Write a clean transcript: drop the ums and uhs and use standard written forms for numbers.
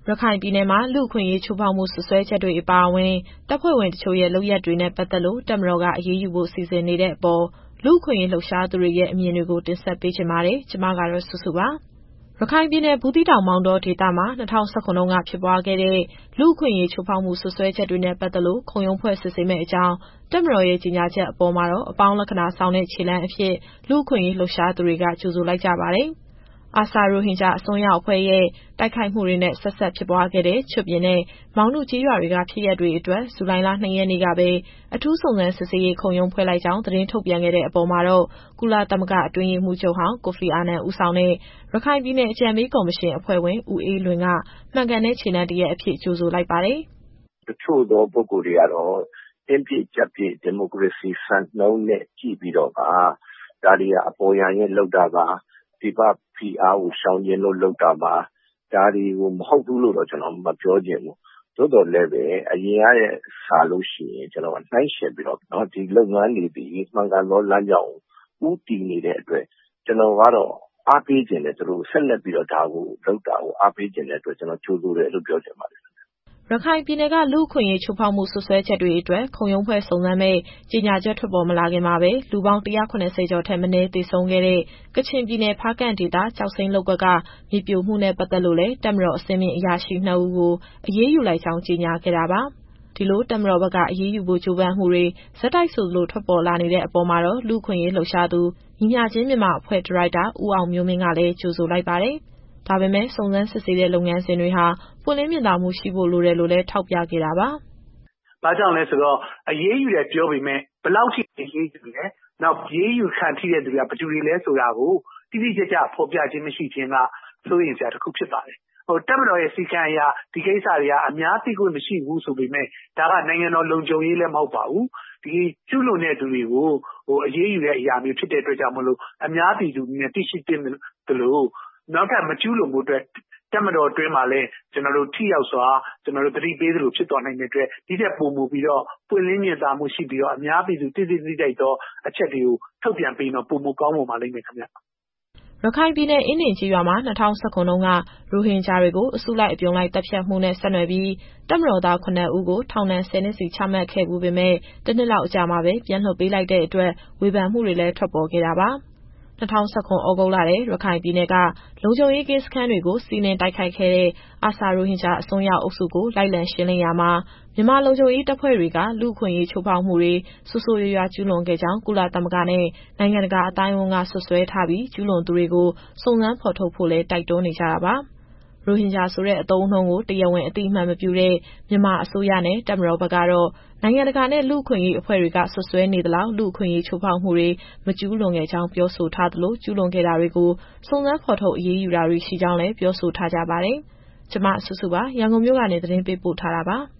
ရခိုင်ပြည်နယ်မှာလူ့အခွင့်အရေးချိုးဖောက်မှုစွပ်စွဲချက်တွေအပါအဝင်တပ်ဖွဲ့ဝင်တချို့ရဲ့လုပ်ရပ်တွေနဲ့ပတ်သက်လို့တပ်မတော်ကအရေးယူဖို့စီစဉ်နေတဲ့အပေါ်လူ့အခွင့်အရေးလှုပ်ရှားသူတွေရဲ့အမြင်တွေကိုတင်ဆက်ပေးချင်ပါတယ်။ကျွန်မကတော့စုစုပါ။ရခိုင်ပြည်နယ်ဘူးသီးတောင်မောင်တောဒေသမှာ2019ခုနှစ်ကဖြစ်ပွားခဲ့တဲ့လူ့အခွင့်အရေးချိုးဖောက်မှုစွပ်စွဲချက်တွေနဲ့ပတ်သက်လို့ခုံရုံးဖွဲ့စစ်ဆေးမယ့်အကြောင်းတပ်မတော်ရဲ့ကြေညာချက်အပေါ်မှာတော့အပေါင်းလက္ခဏာဆောင်တဲ့ခြေလှမ်းအဖြစ်လူ့အခွင့်အရေးလှုပ်ရှားသူတွေကကြိုဆိုလိုက်ကြပါတယ်။ ARSA ရိုဟင်ဂျာအစွန်းရောက်အဖွဲ့ရဲ့တိုက်ခိုက်မှုတွေနဲ့ဆက်စပ်ဖြစ်ပွားခဲ့တဲ့ချွတ်ပြင်နဲ့မောင်နုကျေးရွာတွေကဖြစ်ရပ်တွေအတွက်ဇူလိုင်လ2ရက်နေ့ကပဲအထူးစုံစမ်းစစ်ဆေးရေးခုံရုံးဖွဲ့လိုက်ကြောင်းသတင်းထုတ်ပြန်ခဲ့တဲ့အပေါ်မှာတော့ကုလသမဂ္ဂအတွင်းရေးမှူးချုပ်ဟောင်းကိုဖီအာနန်ဦးဆောင်တဲ့ရခိုင်ပြည်နယ်အကြံပေးကော်မရှင်အဖွဲ့ဝင်ဦးအေးလွင်ကမှန်ကန်တဲ့ခြေလှမ်းတစ်ရပ်အဖြစ်ကြိုဆိုလိုက်ပါတယ်။တချို့သောပုဂ္ဂိုလ်တွေကတော့တင်းပြည့်ကြပ်ပြည့်ဒီမိုကရေစီစံနှုန်းနဲ့ကြည့်ပြီးတော့ဒါတွေကအပေါ်ယံရဲ့လောက်တာပါဒီပဖီအားကိုရှောင်ကျဉ်လို့လောက်တာပါဒါတွေကိုမဟုတ်ဘူးလို့တော့ကျွန်တော်မပြောချင်ဘူးသို့တော်လည်းပဲအရင်ကရဲ့စာလို့ရှိရင်ကျွန်တော်နှိုင်းယှဉ်ပြီးတော့ဒီလုပ်ငန်းတွေဒီမှန်ကန်သောလမ်းကြောင်းကိုဦးတည်နေတဲ့အတွက်ကျွန်တော်ကတော့အားပေးခြင်းနဲ့သူတို့ဆက်လက်ပြီးတော့ဒါကိုလုပ်တာကိုအားပေးခြင်းတဲ့အတွက်ကျွန်တော်ကြိုးစိုးတယ်လို့ပြောချင်ပါတယ်ရခိုင်ပြည်နယ်ကလူ့အခွင့်အရေးချိုးဖောက်မှုစွပ်စွဲချက်တွေအတွက်ခုံရုံးဖွဲ့စုံစမ်းမဲ့ကြေညာချက်ထွက်ပေါ်မလာခင်မှာပဲလူပေါင်း190ကျော်ထက်မနည်းသေဆုံးခဲ့တဲ့ကချင်ပြည်နယ်ဖားကန့်ဒေသကျောက်စိမ်းလုပ်ကွက်ကမြေပြိုမှုနဲ့ပတ်သက်လို့လည်းတပ်မတော်အဆင့်မြင့်အရာရှိ2ဦးကိုအရေးယူလိုက်ကြောင်းကြေညာခဲ့တာပါ။ဒီလိုတပ်မတော်ဘက်ကအရေးယူဖို့ကြိုးပမ်းမှုတွေဆက်တိုက်ဆိုသလိုထွက်ပေါ်လာနေတဲ့အပေါ်မှာတော့လူ့အခွင့်အရေးလှုပ်ရှားသူညီမျှခြင်းမြန်မာအဖွဲ့ဒါရိုက်တာဦးအောင်မျိုးမင်းကလည်းကြိုဆိုလိုက်ပါတယ်။ဒါပေမဲ့စုံစမ်းစစ်ဆေးတဲ့လုပ်ငန်းစဉ်တွေဟာပွင့်လင်းမြင်သာမှုရှိဖို့လိုတယ်လို့လည်းထောက်ပြခဲ့တာပါ။ဘာကြောင့်လဲဆိုတော့အရေးယူတယ်ပြောပေမဲ့ဘယ်လောက်ထိအရေးယူလဲ။နောက်အရေးယူခံထိတဲ့သူတွေကဘယ်သူတွေလဲဆိုတာကိုတိတိကျကျဖော်ပြခြင်းမရှိခြင်းကစိုးရိမ်စရာတစ်ခုဖြစ်ပါတယ်။တပ်မတော်ရဲ့စီကံအရာဒီကိစ္စတွေကအများသိခွင့်မရှိဘူးဆိုပေမဲ့ဒါကနိုင်ငံတော်လုံခြုံရေးလည်းမဟုတ်ပါဘူး။ဒီကျူးလွန်တဲ့သူတွေကိုအရေးယူတဲ့အရာမျိုးဖြစ်တဲ့အတွက်ကြောင့်မလို့အများပြည်သူနဲ့သိရှိသင့်တယ်လို့နောက်ထပ်မကျူးလွန်မှုအတွက်တပ်မတော်အတွင်းမှာလည်းကျွန်တော်တို့ထိရောက်စွာကျွန်တော်တို့သတိပေးသလိုဖြစ်သွားနိုင်တဲ့အတွက်ဒီထက်ပိုမိုပြီးတော့ပွင့်လင်းမြင်သာမှုရှိပြီးတော့အများပြည်သူသိသိတိုက်သောအချက်တွေကိုထုတ်ပြန်ပြီးတော့ပိုမိုကောင်းမွန်ပါလိမ့်မယ်ခင်ဗျ။ရခိုင်ပြည်နယ်အင်းဒင်ကျေးရွာမှာ2019ခုနှစ်ကရိုဟင်ဂျာတွေကိုအစုလိုက်အပြုံလိုက်တပ်ဖြတ်မှုနဲ့ဆက်နွယ်ပြီးတပ်မတော်သား9ဦးကိုထောင်ဒဏ်10နှစ်စီချမှတ်ခဲ့မှုပေမဲ့တစ်နှစ်လောက်အကြာမှာပဲပြန်လွှတ်ပေးလိုက်တဲ့အတွက်ဝေဖန်မှုတွေလည်းထွက်ပေါ်ခဲ့တာပါ။2019ဩဂုတ်လထဲရခိုင်ပြည်နယ်ကလုံခြုံရေးကင်းစခန်းတွေကိုစီးနင်းတိုက်ခိုက်ခဲ့တဲ့ARSA ရိုဟင်ဂျာအစွန်းရောက်အုပ်စုကိုလိုက်လံရှင်းလင်းရာမှာမြန်မာလုံခြုံရေးတပ်ဖွဲ့တွေကလူ့အခွင့်အရေးချိုးဖောက်မှုတွေဆိုးဆိုးရွားရွားကျူးလွန်ခဲ့ကြောင်းကုလသမဂ္ဂနဲ့နိုင်ငံတကာအသိုင်းအဝန်းကဆွဆွဲထားပြီးကျူးလွန်သူတွေကိုစုံစမ်းဖော်ထုတ်ဖို့လည်းတိုက်တွန်းနေကြတာပါ။ရိုဟင်ဂျာဆိုတဲ့အသုံးအနှုန်းကိုတရားဝင်အသိအမှတ်မပြုတဲ့မြန်မာအစိုးရနဲ့တပ်မတော်ဘက်ကတော့နိုင်ငံတကာနဲ့လူ့အခွင့်အရေးအဖွဲ့တွေကဆွဆွဲနေသလောက်လူ့အခွင့်အရေးချိုးဖောက်မှုတွေမကျူးလွန်ခဲ့ကြောင်းပြောဆိုထားသလိုကျူးလွန်ခဲ့တာတွေကိုစုံစမ်းဖော်ထုတ်အရေးယူတာတွေရှိကြောင်းလည်းပြောဆိုထားကြပါတယ်။ကျွန်မစုစုပါရန်ကုန်မြို့ကနေသတင်းပေးပို့ထားတာပါ။